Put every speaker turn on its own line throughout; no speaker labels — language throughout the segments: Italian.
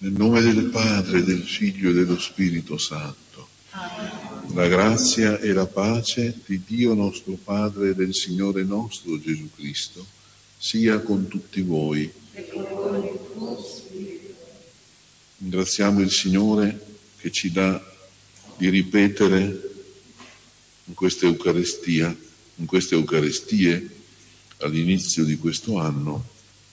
Nel nome del Padre, del Figlio e dello Spirito Santo. La grazia e la pace di Dio nostro Padre e del Signore nostro Gesù Cristo sia con tutti voi. Ringraziamo il Signore che ci dà di ripetere in questa Eucaristie all'inizio di questo anno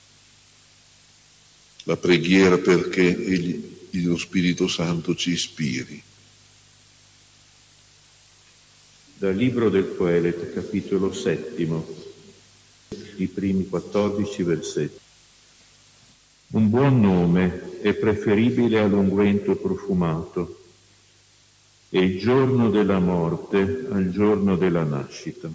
la preghiera perché lo Spirito Santo ci ispiri.
Dal Libro del Coelet, capitolo 7, i primi 14 versetti. Un buon nome è preferibile all'unguento profumato, e il giorno della morte al giorno della nascita.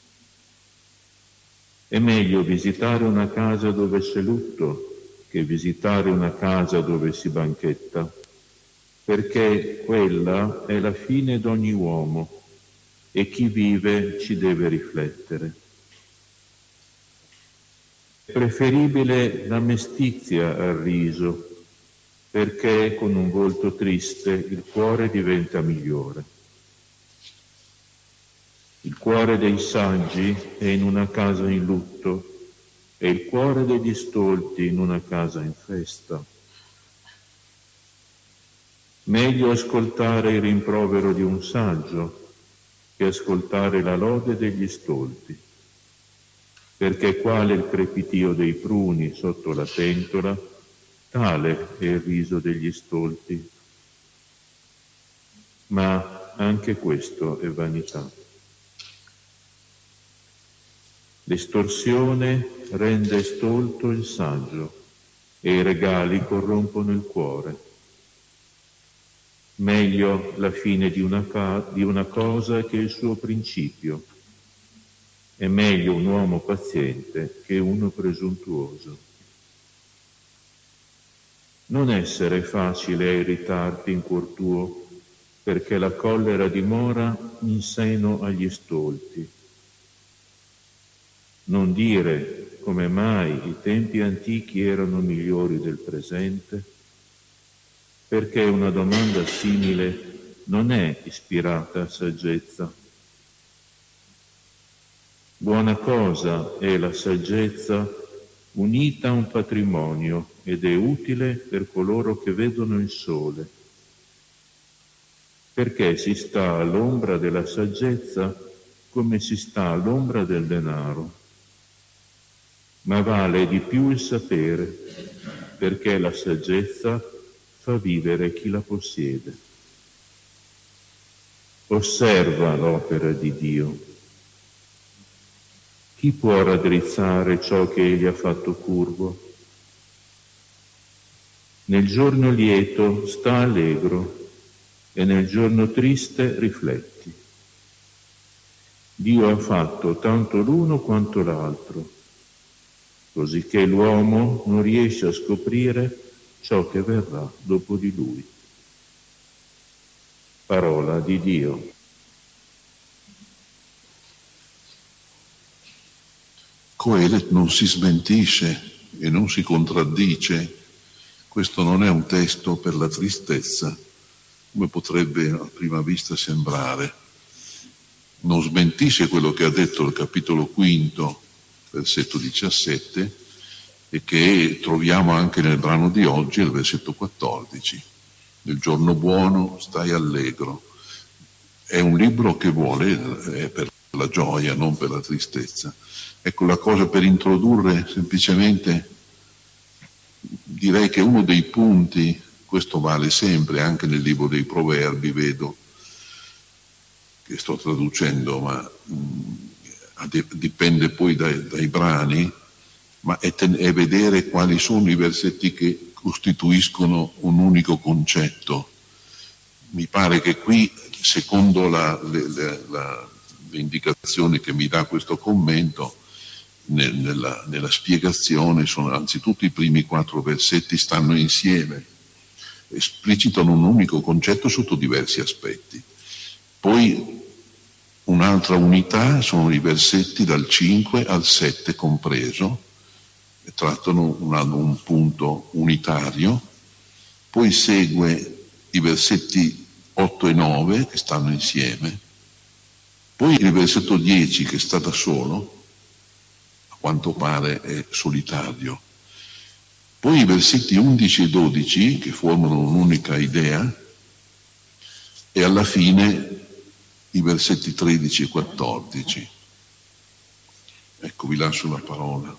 È meglio visitare una casa dove c'è lutto che visitare una casa dove si banchetta, perché quella è la fine d'ogni uomo e chi vive ci deve riflettere. È preferibile la mestizia al riso, perché con un volto triste il cuore diventa migliore. Il cuore dei saggi è in una casa in lutto e il cuore degli stolti in una casa in festa. Meglio ascoltare il rimprovero di un saggio che ascoltare la lode degli stolti, perché quale il crepitio dei pruni sotto la pentola, tale è il riso degli stolti. Ma anche questo è vanità. L'estorsione rende stolto il saggio e i regali corrompono il cuore. Meglio la fine di una cosa che il suo principio. È meglio un uomo paziente che uno presuntuoso. Non essere facile a irritarti in cuor tuo, perché la collera dimora in seno agli stolti. Non dire come mai i tempi antichi erano migliori del presente, perché una domanda simile non è ispirata a saggezza. Buona cosa è la saggezza unita a un patrimonio ed è utile per coloro che vedono il sole, perché si sta all'ombra della saggezza come si sta all'ombra del denaro. Ma vale di più il sapere, perché la saggezza fa vivere chi la possiede. Osserva l'opera di Dio. Chi può raddrizzare ciò che Egli ha fatto curvo? Nel giorno lieto sta allegro e nel giorno triste rifletti. Dio ha fatto tanto l'uno quanto l'altro, cosicché l'uomo non riesce a scoprire ciò che verrà dopo di lui. Parola di Dio.
Coelet non si smentisce e non si contraddice. Questo non è un testo per la tristezza, come potrebbe a prima vista sembrare. Non smentisce quello che ha detto il capitolo 5, versetto 17, e che troviamo anche nel brano di oggi, il versetto 14. Nel giorno buono stai allegro. È un libro che è per la gioia, non per la tristezza. Ecco, la cosa per introdurre semplicemente, direi che uno dei punti, questo vale sempre, anche nel libro dei Proverbi, vedo, che sto traducendo, ma dipende poi dai brani, ma è vedere quali sono i versetti che costituiscono un unico concetto. Mi pare che qui, secondo le indicazioni che mi dà questo commento, nella spiegazione sono anzitutto i primi 4 versetti stanno insieme, esplicitano un unico concetto sotto diversi aspetti. Poi un'altra unità sono i versetti dal 5 al 7 compreso, che trattano un punto unitario. poi segue i versetti 8 e 9 che stanno insieme, poi il versetto 10 che sta da solo, a quanto pare è solitario, poi i versetti 11 e 12 che formano un'unica idea e alla fine i versetti 13 e 14. Ecco, vi lascio la parola.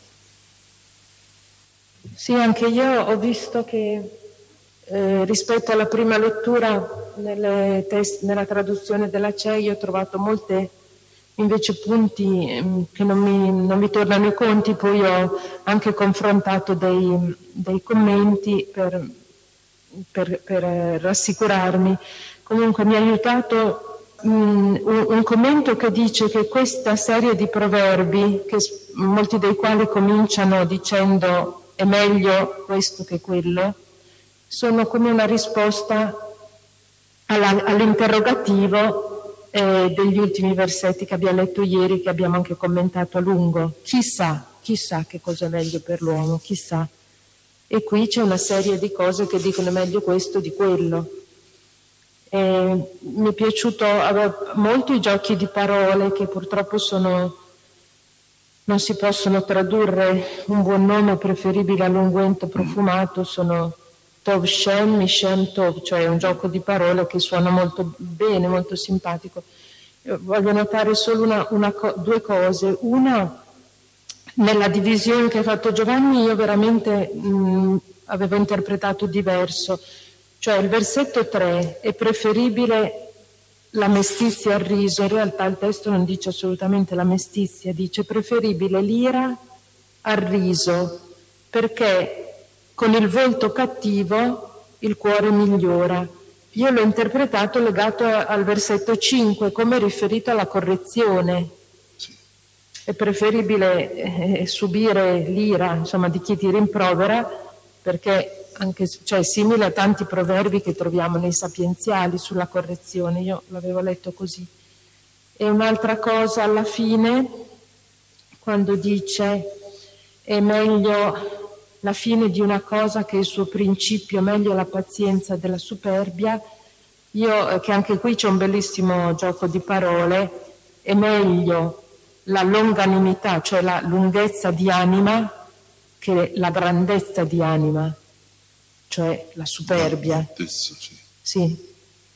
Sì, anche io ho visto che rispetto alla prima lettura nella traduzione della CEI ho trovato molte invece punti che non mi tornano i conti, poi ho anche confrontato dei commenti per rassicurarmi. Comunque mi ha aiutato un commento che dice che questa serie di proverbi, molti dei quali cominciano dicendo è meglio questo che quello, sono come una risposta all'interrogativo degli ultimi versetti che abbiamo letto ieri, che abbiamo anche commentato a lungo. Chissà che cosa è meglio per l'uomo, chissà. E qui c'è una serie di cose che dicono meglio questo di quello. Mi è piaciuto molto i giochi di parole che purtroppo non si possono tradurre. Un buon nome preferibile all'unguento profumato sono Tov Shem, Mishem Tov, cioè un gioco di parole che suona molto bene, molto simpatico. Io voglio notare solo due cose. Una, nella divisione che ha fatto Giovanni io veramente avevo interpretato diverso, cioè il versetto 3 è preferibile la mestizia al riso. In realtà il testo non dice assolutamente la mestizia, dice preferibile l'ira al riso, perché con il volto cattivo il cuore migliora. Io l'ho interpretato legato al versetto 5 come riferito alla correzione. È preferibile subire l'ira, insomma, di chi ti rimprovera, perché è simile a tanti proverbi che troviamo nei sapienziali sulla correzione. Io l'avevo letto così. E un'altra cosa alla fine, quando dice è meglio la fine di una cosa che il suo principio, meglio la pazienza della superbia, che anche qui c'è un bellissimo gioco di parole, è meglio la longanimità, cioè la lunghezza di anima, che la grandezza di anima, cioè la superbia. Sì.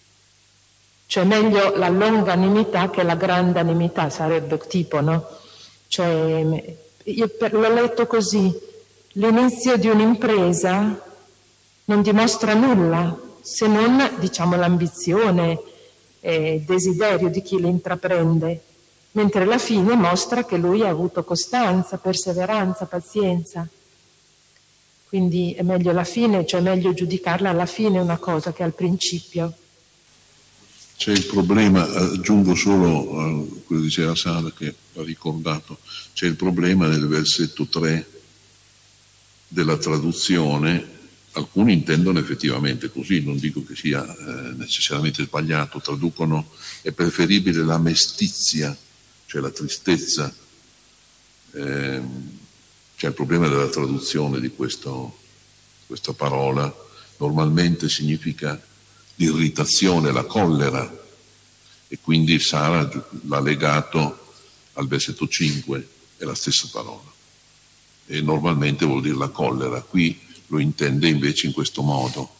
Cioè meglio la longanimità che la grandanimità, sarebbe tipo, no? Cioè, io l'ho letto così: l'inizio di un'impresa non dimostra nulla, se non, diciamo, l'ambizione e il desiderio di chi l'intraprende, mentre la fine mostra che lui ha avuto costanza, perseveranza, pazienza. Quindi è meglio la fine, cioè è meglio giudicarla alla fine una cosa che al principio.
C'è il problema, aggiungo solo quello che diceva Sara, che ha ricordato, c'è il problema nel versetto 3 della traduzione. Alcuni intendono effettivamente così, non dico che sia necessariamente sbagliato, traducono è preferibile la mestizia, cioè la tristezza. C'è il problema della traduzione di questa parola, normalmente significa l'irritazione, la collera, e quindi Sara l'ha legato al versetto 5, è la stessa parola, e normalmente vuol dire la collera, qui lo intende invece in questo modo.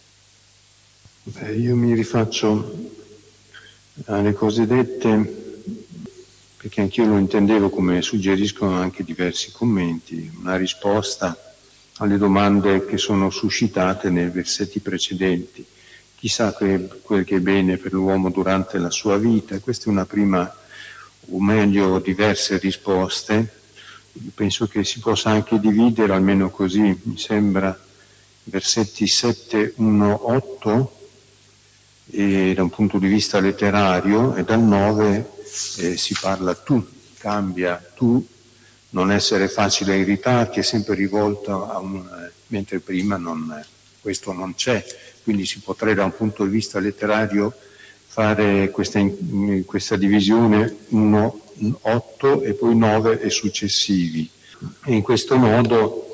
Io mi rifaccio alle cose dette, perché anch'io lo intendevo, come suggeriscono anche diversi commenti, una risposta alle domande che sono suscitate nei versetti precedenti. Chissà quel che è bene per l'uomo durante la sua vita. Questa è una prima, o meglio diverse risposte. Penso che si possa anche dividere, almeno così mi sembra, versetti 7, 1, 8, e da un punto di vista letterario, e dal 9 si parla tu, cambia tu, non essere facile a irritarti, è sempre rivolto mentre prima questo non c'è. Quindi si potrebbe da un punto di vista letterario fare questa divisione 1, 8 e poi 9 e successivi. E in questo modo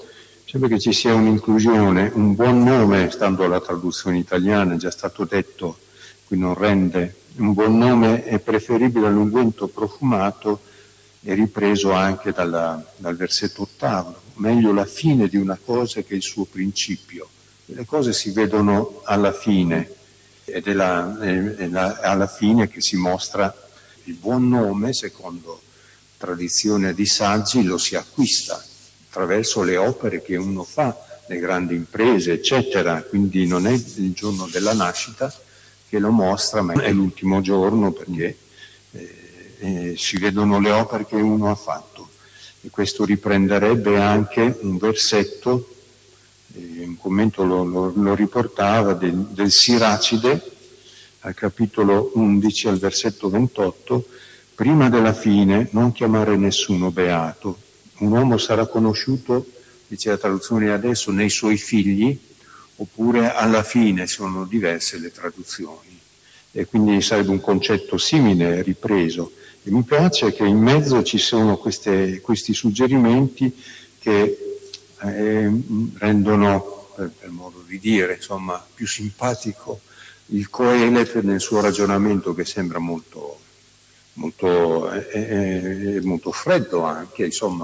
Sembra che ci sia un'inclusione, un buon nome, stando alla traduzione italiana, è già stato detto, qui non rende, un buon nome è preferibile all'unguento profumato, è ripreso anche dal versetto 8, meglio la fine di una cosa che il suo principio. Le cose si vedono alla fine, ed è alla fine che si mostra il buon nome, secondo tradizione di saggi, lo si acquista attraverso le opere che uno fa, le grandi imprese, eccetera. Quindi non è il giorno della nascita che lo mostra, ma è l'ultimo giorno, perché si vedono le opere che uno ha fatto. E questo riprenderebbe anche un versetto, un commento lo riportava, del Siracide, al capitolo 11, al versetto 28, prima della fine non chiamare nessuno beato. Un uomo sarà conosciuto, dice la traduzione adesso, nei suoi figli, oppure alla fine, sono diverse le traduzioni. E quindi sarebbe un concetto simile, ripreso. E mi piace che in mezzo ci sono questi suggerimenti che rendono, per modo di dire, insomma, più simpatico il Coelet nel suo ragionamento, che sembra molto freddo anche, insomma,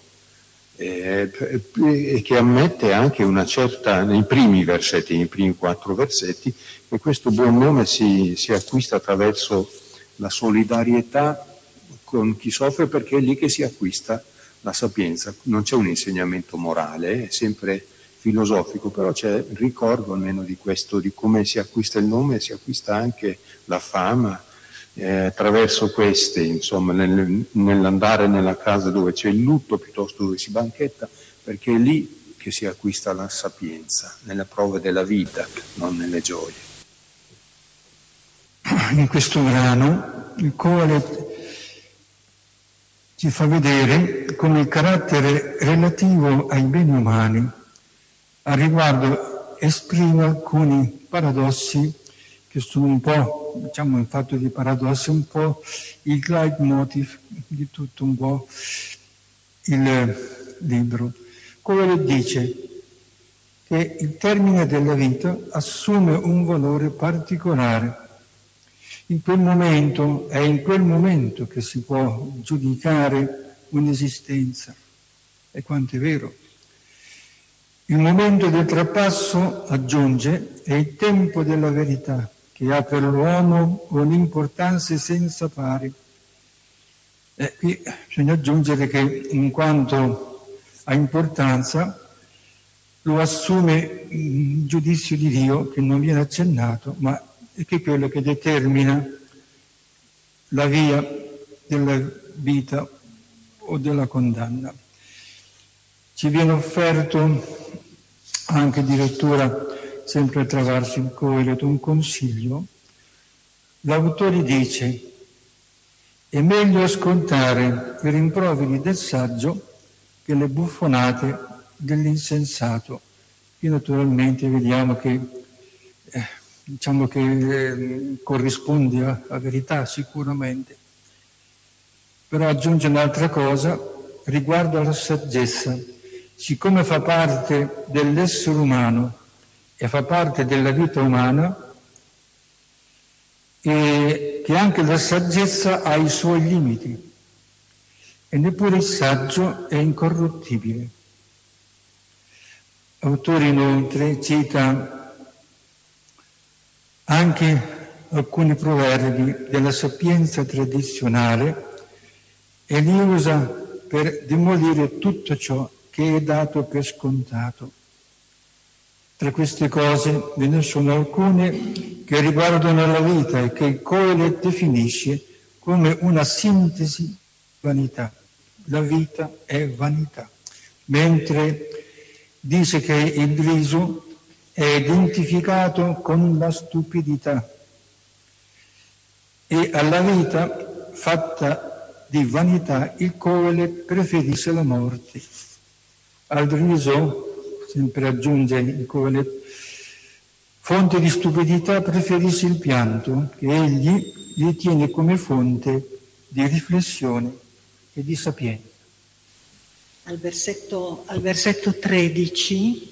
e che ammette anche una certa, nei primi 4 versetti, che questo buon nome si acquista attraverso la solidarietà con chi soffre, perché è lì che si acquista la sapienza. Non c'è un insegnamento morale, è sempre filosofico, però c'è il ricordo almeno di questo, di come si acquista il nome, si acquista anche la fama, attraverso queste, insomma, nell'andare nella casa dove c'è il lutto, piuttosto dove si banchetta, perché è lì che si acquista la sapienza, nelle prove della vita, non nelle gioie.
In questo brano il Coelet ci fa vedere come il carattere relativo ai beni umani al riguardo esprime alcuni paradossi che sono un po', diciamo, in fatto di paradossi, un po' il leitmotiv di tutto un po' il libro. Coelet dice che il termine della vita assume un valore particolare. In quel momento, è in quel momento che si può giudicare un'esistenza. E quanto è vero. Il momento del trapasso, aggiunge, è il tempo della verità, che ha per l'uomo un'importanza senza pari. E qui bisogna aggiungere che, in quanto ha importanza, lo assume il giudizio di Dio, che non viene accennato, ma è che quello che determina la via della vita o della condanna. Ci viene offerto anche addirittura, sempre attraverso il Coelet, un consiglio. L'autore dice: è meglio ascoltare i rimproveri del saggio che le buffonate dell'insensato. Qui naturalmente vediamo che corrisponde a verità sicuramente, però aggiunge un'altra cosa riguardo alla saggezza. Siccome fa parte dell'essere umano e fa parte della vita umana, e che anche la saggezza ha i suoi limiti, e neppure il saggio è incorruttibile. L'autore inoltre cita anche alcuni proverbi della sapienza tradizionale e li usa per demolire tutto ciò che è dato per scontato. Tra queste cose ve ne sono alcune che riguardano la vita e che il Coelet definisce come una sintesi vanità. La vita è vanità, mentre dice che il riso è identificato con la stupidità e alla vita fatta di vanità il Coelet preferisce la morte. Al riso, sempre aggiunge il Coelet, fonte di stupidità preferisce il pianto, che egli ritiene come fonte di riflessione e di sapienza.
al versetto 13,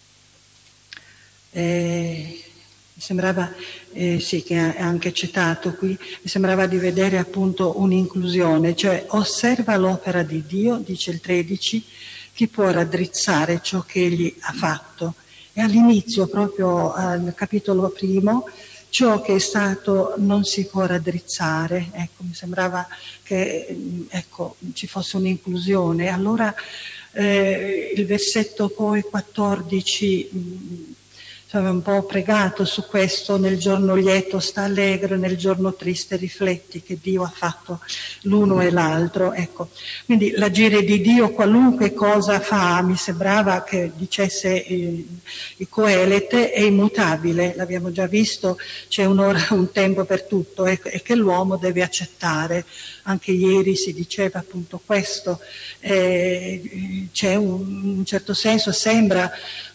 mi sembrava, sì, che è anche citato qui, mi sembrava di vedere appunto un'inclusione, cioè osserva l'opera di Dio, dice il 13, chi può raddrizzare ciò che egli ha fatto. E all'inizio, proprio al capitolo primo, ciò che è stato non si può raddrizzare. Ecco, mi sembrava che ci fosse un'inclusione. Allora il versetto poi 14 aveva un po' pregato su questo: nel giorno lieto sta allegro, nel giorno triste rifletti che Dio ha fatto l'uno e l'altro. Ecco, quindi l'agire di Dio, qualunque cosa fa, mi sembrava che dicesse il Coelete, è immutabile, l'abbiamo già visto, c'è un'ora, un tempo per tutto, e che l'uomo deve accettare. Anche ieri si diceva appunto questo, c'è un certo senso, sembra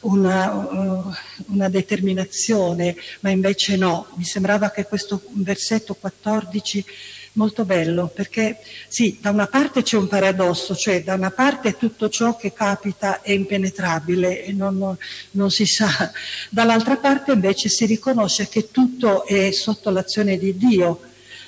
una determinazione, ma invece no. Mi sembrava che questo versetto 14 molto bello, perché sì, da una parte c'è un paradosso, cioè da una parte tutto ciò che capita è impenetrabile e non si sa, dall'altra parte invece si riconosce che tutto è sotto l'azione di Dio.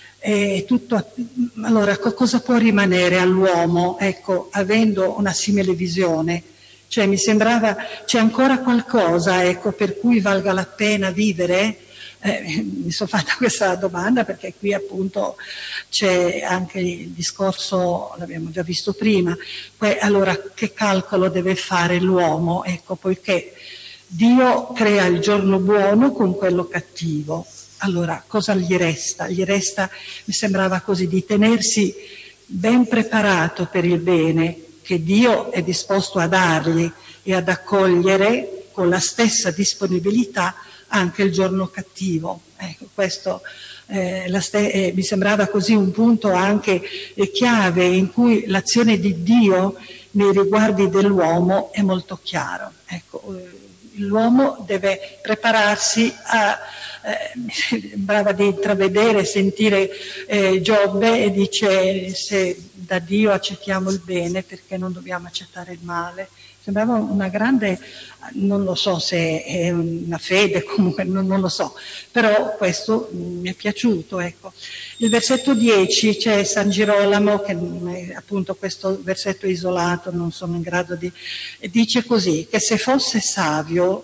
Allora, cosa può rimanere all'uomo, ecco, avendo una simile visione? Cioè mi sembrava, c'è ancora qualcosa, ecco, per cui valga la pena vivere? Mi sono fatta questa domanda perché qui appunto c'è anche il discorso, l'abbiamo già visto prima, allora che calcolo deve fare l'uomo? Ecco, poiché Dio crea il giorno buono con quello cattivo. Allora, cosa gli resta? Gli resta, mi sembrava così, di tenersi ben preparato per il bene che Dio è disposto a dargli e ad accogliere con la stessa disponibilità anche il giorno cattivo. Ecco, questo mi sembrava così un punto anche chiave in cui l'azione di Dio nei riguardi dell'uomo è molto chiaro. Ecco, l'uomo deve prepararsi a mi sembrava di intravedere, sentire Giobbe, e dice: se da Dio accettiamo il bene, perché non dobbiamo accettare il male? Sembrava una grande, non lo so se è una fede, comunque non lo so, però questo mi è piaciuto, ecco. Il versetto 10 c'è San Girolamo, che appunto questo versetto isolato, non sono in grado di... dice così, che se fosse savio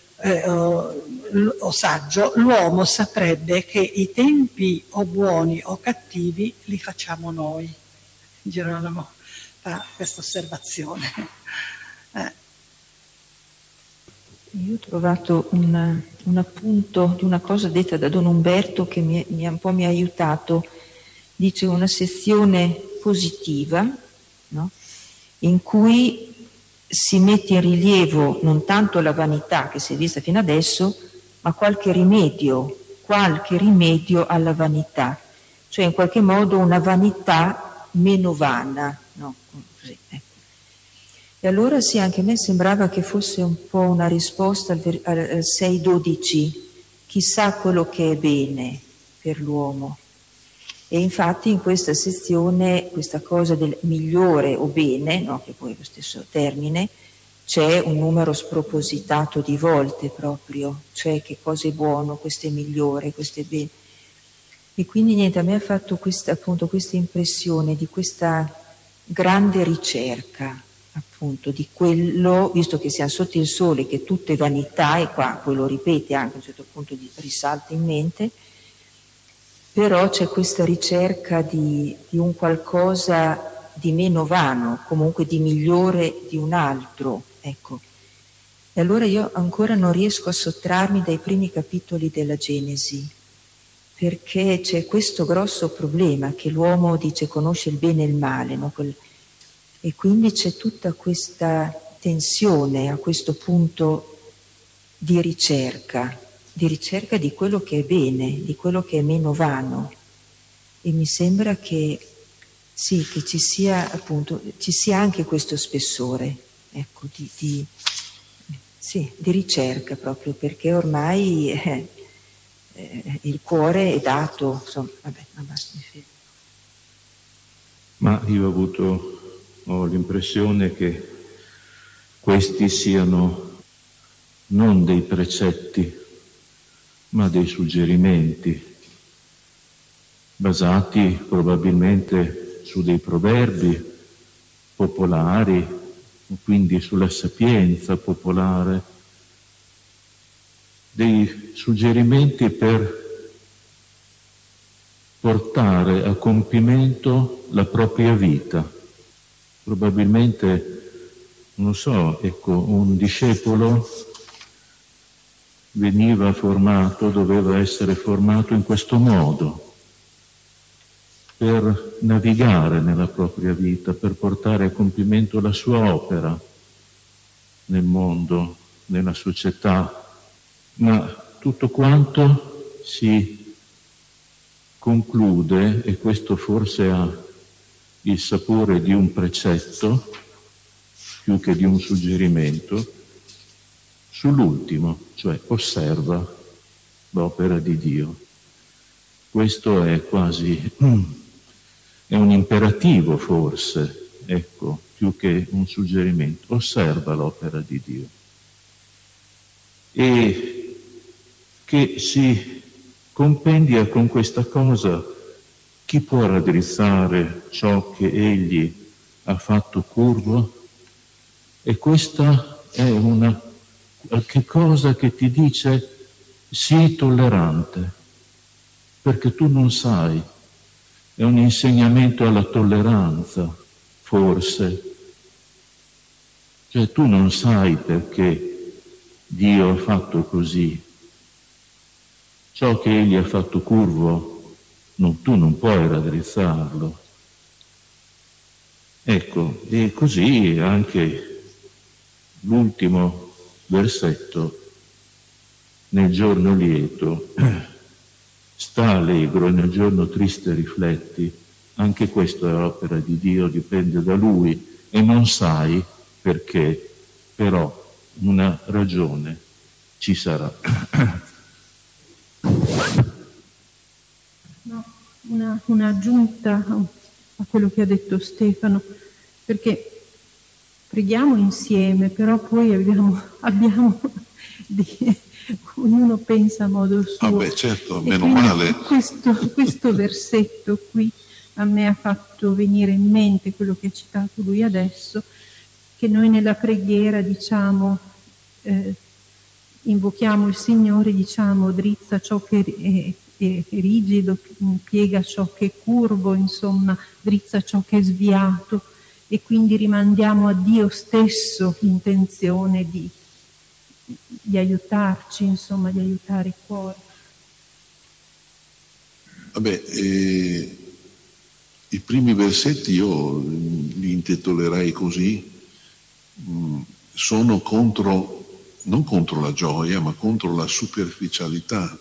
o saggio, l'uomo saprebbe che i tempi o buoni o cattivi li facciamo noi. Girolamo fa questa osservazione.
Io ho trovato un appunto di una cosa detta da Don Umberto che un po' mi ha aiutato. Dice una sezione positiva, no? In cui si mette in rilievo non tanto la vanità che si è vista fino adesso, ma qualche rimedio alla vanità, cioè in qualche modo una vanità meno vana, no? Così, ecco. E allora sì, anche a me sembrava che fosse un po' una risposta al 6,12, chissà quello che è bene per l'uomo. E infatti in questa sezione, questa cosa del migliore o bene, no, che poi è lo stesso termine, c'è un numero spropositato di volte proprio, cioè che cosa è buono, questo è migliore, questo è bene. E quindi niente, a me ha fatto questa impressione di questa grande ricerca, appunto, di quello, visto che siamo sotto il sole, che tutto è vanità, e qua poi lo ripete anche a un certo punto, risalta in mente, però c'è questa ricerca di un qualcosa di meno vano, comunque di migliore di un altro, ecco. E allora io ancora non riesco a sottrarmi dai primi capitoli della Genesi, perché c'è questo grosso problema che l'uomo dice conosce il bene e il male, no? E quindi c'è tutta questa tensione a questo punto di ricerca di quello che è bene, di quello che è meno vano. E mi sembra che sì, che ci sia anche questo spessore, ecco, di ricerca proprio, perché ormai il cuore è dato, insomma, vabbè, basta.
Ma io ho avuto ho l'impressione che questi siano non dei precetti, ma dei suggerimenti, basati probabilmente su dei proverbi popolari, quindi sulla sapienza popolare, dei suggerimenti per portare a compimento la propria vita. Probabilmente, non so, ecco, un discepolo veniva formato, doveva essere formato in questo modo, per navigare nella propria vita, per portare a compimento la sua opera nel mondo, nella società. Ma tutto quanto si conclude, e questo forse ha il sapore di un precetto più che di un suggerimento, sull'ultimo, cioè osserva l'opera di Dio. Questo è quasi è un imperativo forse, ecco, più che un suggerimento. Osserva l'opera di Dio. E che si compendia con questa cosa: chi può raddrizzare ciò che egli ha fatto curvo? E questa è una qualche cosa che ti dice sii tollerante, perché tu non sai. È un insegnamento alla tolleranza, forse. Cioè tu non sai perché Dio ha fatto così. Ciò che egli ha fatto curvo, tu non puoi raddrizzarlo. Ecco, e così anche l'ultimo versetto: nel giorno lieto sta allegro e nel giorno triste rifletti. Anche questo è opera di Dio, dipende da Lui e non sai perché, però una ragione ci sarà.
No, un'aggiunta a quello che ha detto Stefano, perché preghiamo insieme, però poi abbiamo ognuno pensa a modo suo.
Ah beh, certo, meno male.
Questo versetto qui a me ha fatto venire in mente quello che ha citato lui adesso, che noi nella preghiera diciamo, invochiamo il Signore, diciamo drizza ciò che è rigido, piega ciò che è curvo, insomma drizza ciò che è sviato, e quindi rimandiamo a Dio stesso l'intenzione di aiutarci, insomma, di aiutare i cuori.
Vabbè, i primi versetti io li intitolerei così, sono non contro la gioia, ma contro la superficialità.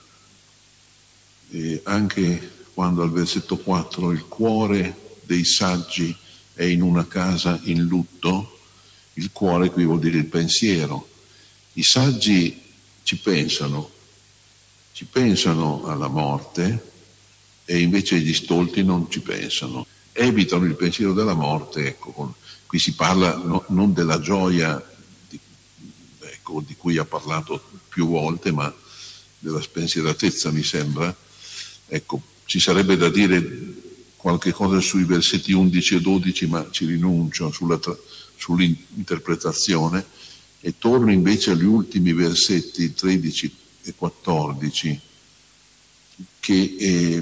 Anche quando al versetto 4 il cuore dei saggi è in una casa in lutto, il cuore qui vuol dire il pensiero. I saggi ci pensano alla morte, e invece gli stolti non ci pensano, evitano il pensiero della morte. Ecco, qui si parla non della gioia di cui ha parlato più volte, ma della spensieratezza, mi sembra. Ecco, ci sarebbe da dire qualche cosa sui versetti 11 e 12, ma ci rinuncio sull'interpretazione, e torno invece agli ultimi versetti 13 e 14, che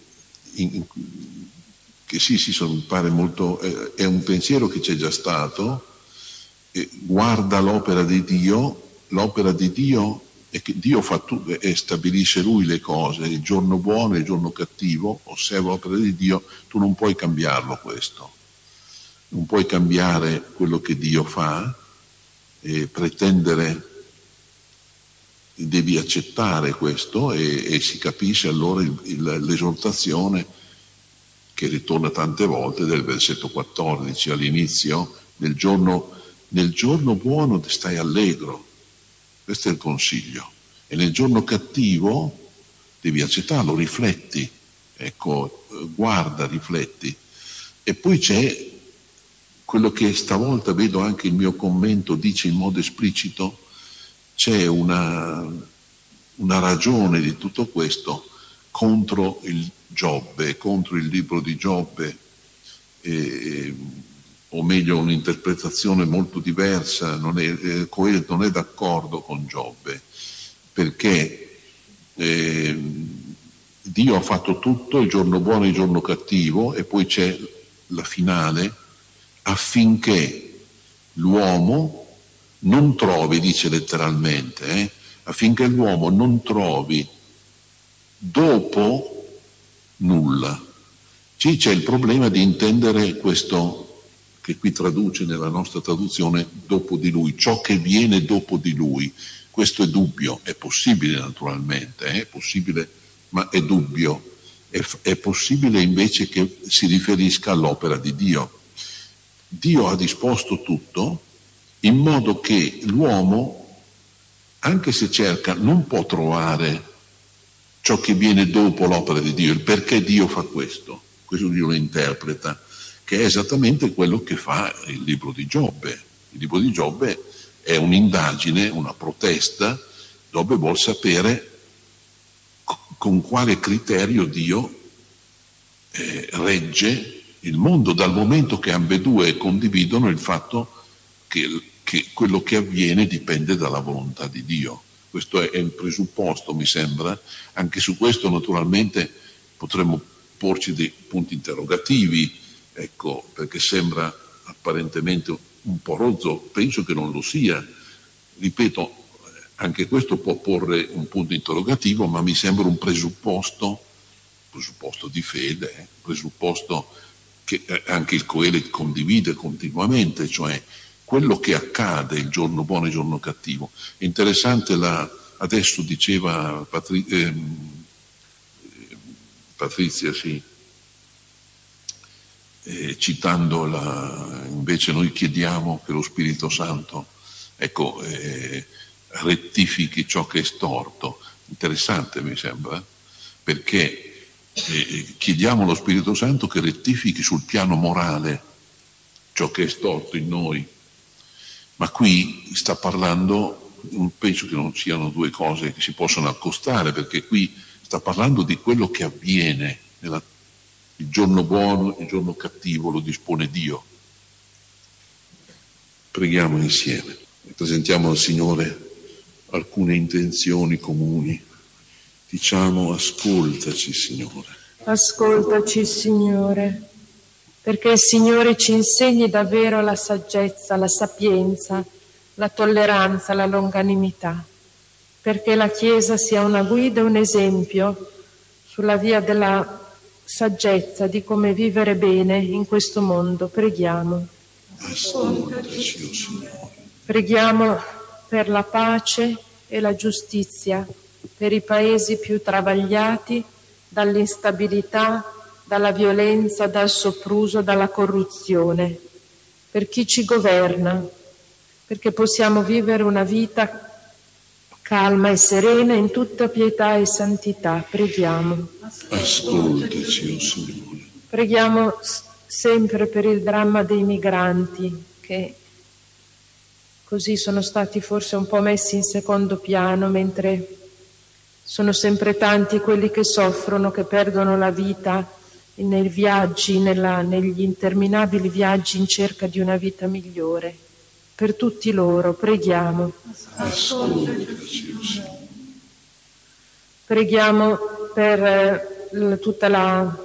mi pare molto, è un pensiero che c'è già stato. Guarda l'opera di Dio è che Dio fa tutto e stabilisce Lui le cose, il giorno buono e il giorno cattivo, osserva l'opera di Dio. Tu non puoi cambiarlo questo, non puoi cambiare quello che Dio fa e pretendere, devi accettare questo, e si capisce allora l'esortazione che ritorna tante volte del versetto 14 all'inizio: nel giorno buono stai allegro, questo è il consiglio, e nel giorno cattivo devi accettarlo, rifletti, ecco, guarda, rifletti. E poi c'è quello che stavolta vedo anche il mio commento dice in modo esplicito, c'è una ragione di tutto questo contro il Giobbe, contro il libro di Giobbe, o meglio un'interpretazione molto diversa. Coelet non è d'accordo con Giobbe, perché Dio ha fatto tutto, il giorno buono e il giorno cattivo, e poi c'è la finale, affinché l'uomo non trovi, dice letteralmente, affinché l'uomo non trovi dopo nulla. Sì, c'è il problema di intendere questo, che qui traduce nella nostra traduzione, dopo di lui, ciò che viene dopo di lui. Questo è dubbio, è possibile naturalmente, è possibile, ma è dubbio. È possibile invece che si riferisca all'opera di Dio. Dio ha disposto tutto in modo che l'uomo, anche se cerca, non può trovare ciò che viene dopo l'opera di Dio, il perché Dio fa questo. Questo Dio lo interpreta, che è esattamente quello che fa il libro di Giobbe. Il libro di Giobbe è un'indagine, una protesta, dove vuol sapere con quale criterio Dio regge il mondo, dal momento che ambedue condividono il fatto che quello che avviene dipende dalla volontà di Dio. Questo è un presupposto, mi sembra. Anche su questo naturalmente potremmo porci dei punti interrogativi, ecco, perché sembra apparentemente un po' rozzo, penso che non lo sia. Ripeto, anche questo può porre un punto interrogativo, ma mi sembra un presupposto di fede, presupposto che anche il Coelet condivide continuamente, cioè quello che accade il giorno buono e il giorno cattivo. È interessante, adesso diceva Patrizia, sì, citando invece noi chiediamo che lo Spirito Santo, ecco, rettifichi ciò che è storto. Interessante, mi sembra, perché chiediamo allo Spirito Santo che rettifichi sul piano morale ciò che è storto in noi. Ma qui sta parlando, penso che non siano due cose che si possono accostare, perché qui sta parlando di quello che avviene il giorno buono, il giorno cattivo lo dispone Dio. Preghiamo insieme, presentiamo al Signore alcune intenzioni comuni. Diciamo: ascoltaci, Signore.
Ascoltaci, Signore, perché il Signore ci insegni davvero la saggezza, la sapienza, la tolleranza, la longanimità, perché la Chiesa sia una guida e un esempio sulla via della saggezza, di come vivere bene in questo mondo. Preghiamo.
Ascoltaci, oh Signore.
Preghiamo per la pace e la giustizia, per i paesi più travagliati dall'instabilità, dalla violenza, dal sopruso, dalla corruzione, per chi ci governa, perché possiamo vivere una vita calma e serena in tutta pietà e santità. Preghiamo.
Ascoltaci, oh Signore.
Preghiamo sempre per il dramma dei migranti, che così sono stati forse un po' messi in secondo piano, mentre sono sempre tanti quelli che soffrono, che perdono la vita nei viaggi, negli interminabili viaggi in cerca di una vita migliore. Per tutti loro preghiamo.
Ascoltaci, oh Signore.
Preghiamo per tutta la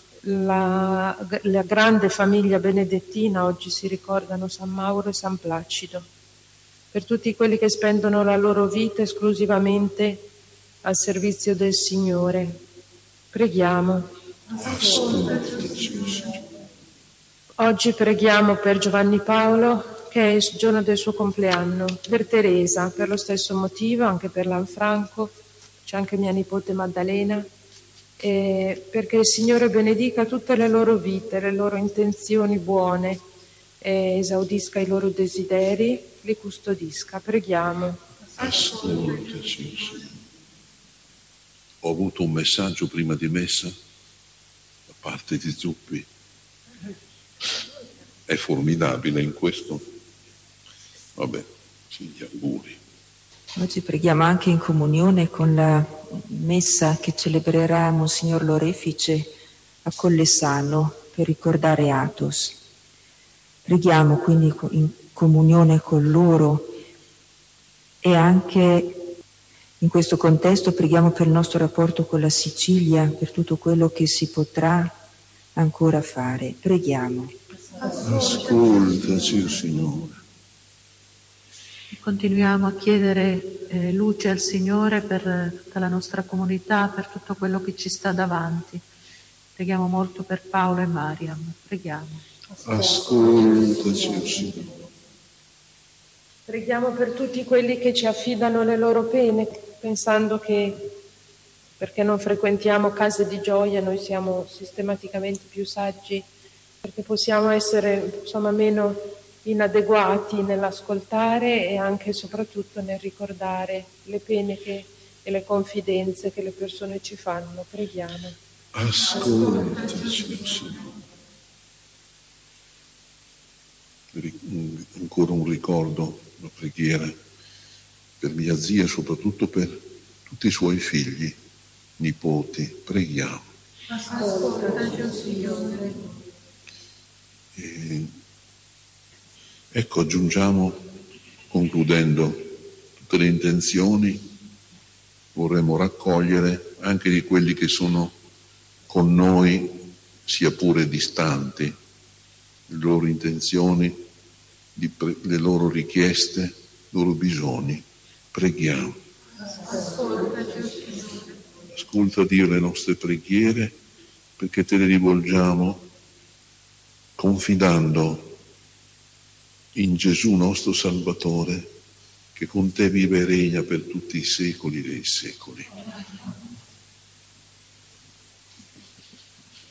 grande famiglia benedettina. Oggi si ricordano San Mauro e San Placido. Per tutti quelli che spendono la loro vita esclusivamente al servizio del Signore. Preghiamo.
Ascoltaci, oh Signore.
Oggi preghiamo per Giovanni Paolo, che è il giorno del suo compleanno, per Teresa, per lo stesso motivo, anche per Lanfranco, c'è anche mia nipote Maddalena, perché il Signore benedica tutte le loro vite, le loro intenzioni buone, esaudisca i loro desideri, li custodisca. Preghiamo.
Ascoltaci, oh Signore. Ho avuto un messaggio prima di messa da parte di Zuppi. è formidabile in questo. Vabbè, sì, gli auguri.
Oggi preghiamo anche in comunione con la messa che celebrerà Monsignor Lorefice a Collesano per ricordare Athos. Preghiamo quindi in comunione con loro e anche in questo contesto preghiamo per il nostro rapporto con la Sicilia, per tutto quello che si potrà ancora fare. Preghiamo.
Ascoltaci, Signore.
Continuiamo a chiedere luce al Signore per tutta la nostra comunità, per tutto quello che ci sta davanti. Preghiamo molto per Paolo e Mariam. Preghiamo.
Ascoltaci, Signore.
Preghiamo per tutti quelli che ci affidano le loro pene, pensando che perché non frequentiamo case di gioia noi siamo sistematicamente più saggi, perché possiamo essere meno inadeguati nell'ascoltare e anche e soprattutto nel ricordare le pene e le confidenze che le persone ci fanno. Preghiamo.
Ascoltaci, Signore. Ancora un ricordo, una preghiera per mia zia, soprattutto per tutti i suoi figli, nipoti. Preghiamo.
Ascoltaci, Signore.
Ecco, aggiungiamo, concludendo, tutte le intenzioni, vorremmo raccogliere anche di quelli che sono con noi, sia pure distanti, le loro intenzioni, le loro richieste, i loro bisogni. Preghiamo. Ascolta, Dio, le nostre preghiere, perché te le rivolgiamo confidando in Gesù nostro Salvatore, che con te vive e regna per tutti i secoli dei secoli.